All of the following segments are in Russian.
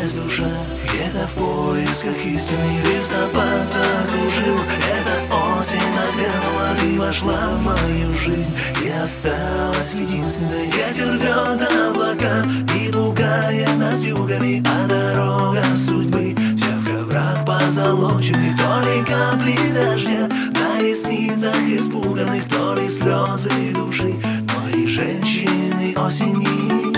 заблудилась душа, где-то в поисках истины. Листопад закружил, эта осень нагрянула. Ты вошла в мою жизнь и осталась единственной. Ветер рвет облака и пугает нас вьюгами, а дорога судьбы вся в коврах позолоченных. То ли капли дождя на ресницах испуганных, то ли слезы души моей женщины осени.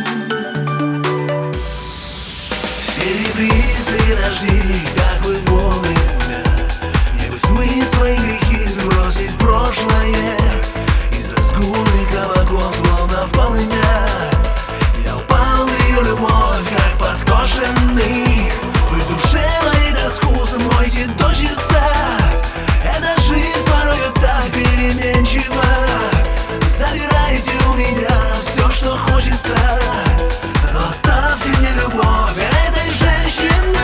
Серебристые дожди, как бы вовремя, мне бы смыть свои грехи, сбросить в прошлое. Из разгульных кабаков, словно в полымя, я упал в ее любовь, как подкошенный. Вы в душе моей тоску смойте до чиста. Эта жизнь порою так переменчива. Забирайте у меня все, что хочется, но оставьте мне любовь этой женщины.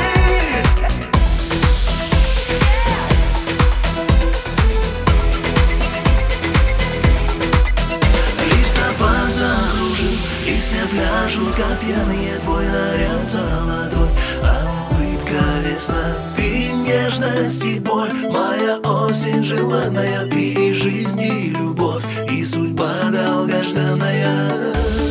Листопад закружил, листья пляшут, как пьяные. Твой наряд золотой, а улыбка весна. Ты нежность и боль, моя осень желанная. Ты и жизнь, и любовь, и судьба долгожданная.